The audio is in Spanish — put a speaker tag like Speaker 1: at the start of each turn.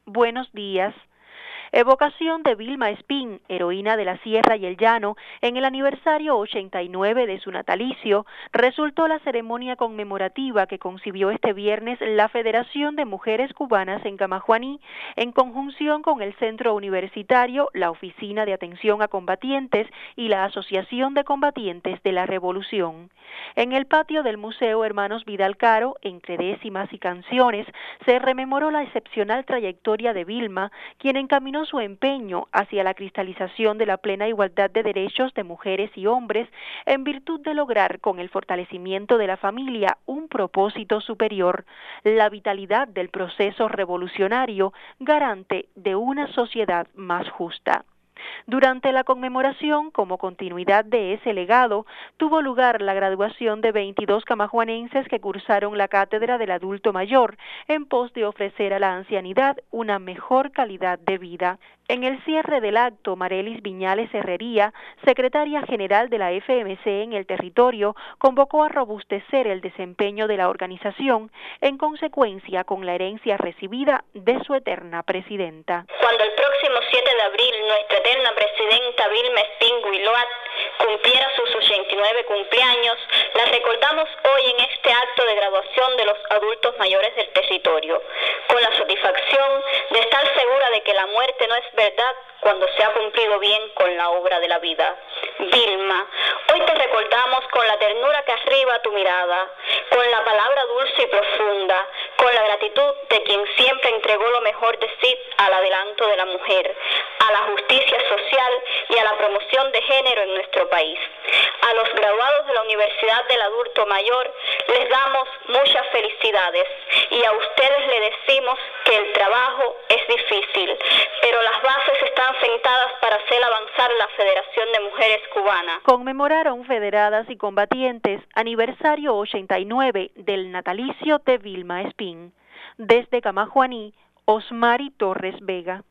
Speaker 1: Buenos días. Evocación de Vilma Espín, heroína de la Sierra y el Llano, en el aniversario 89 de su natalicio, resultó la ceremonia conmemorativa que concibió este viernes la Federación de Mujeres Cubanas en Camajuaní, en conjunción con el Centro Universitario, la Oficina de Atención a Combatientes y la Asociación de Combatientes de la Revolución. En el patio del Museo Hermanos Vidal Caro, entre décimas y canciones, se rememoró la excepcional trayectoria de Vilma, quien encaminó su empeño hacia la cristalización de la plena igualdad de derechos de mujeres y hombres en virtud de lograr con el fortalecimiento de la familia un propósito superior, la vitalidad del proceso revolucionario garante de una sociedad más justa. Durante la conmemoración, como continuidad de ese legado, tuvo lugar la graduación de 22 camajuanenses que cursaron la cátedra del adulto mayor en pos de ofrecer a la ancianidad una mejor calidad de vida. En el cierre del acto, Marelis Viñales Herrería, secretaria general de la FMC en el territorio, convocó a robustecer el desempeño de la organización, en consecuencia con la herencia recibida de su eterna presidenta.
Speaker 2: Cuando el próximo 7 de abril nuestra eterna presidenta Vilma Espín Guilloat cumpliera sus 89 cumpleaños, la recordamos hoy en este acto de graduación de los adultos mayores del territorio, con la satisfacción de estar segura de que la muerte no es verdad cuando se ha cumplido bien con la obra de la vida. Vilma, hoy te recordamos con la ternura que arriba tu mirada, con la palabra dulce y profunda, con la gratitud de quien siempre entregó lo mejor de sí al adelanto de la mujer, a la justicia social y a la promoción de género en nuestro país. A los graduados de la Universidad del Adulto Mayor les damos muchas felicidades y a ustedes le decimos que el trabajo es difícil, pero las bases están sentadas para hacer avanzar la Federación de Mujeres Cubanas.
Speaker 1: Conmemoraron federadas y combatientes aniversario 89 del natalicio de Vilma Espín. Desde Camajuaní, Osmari Torres Vega.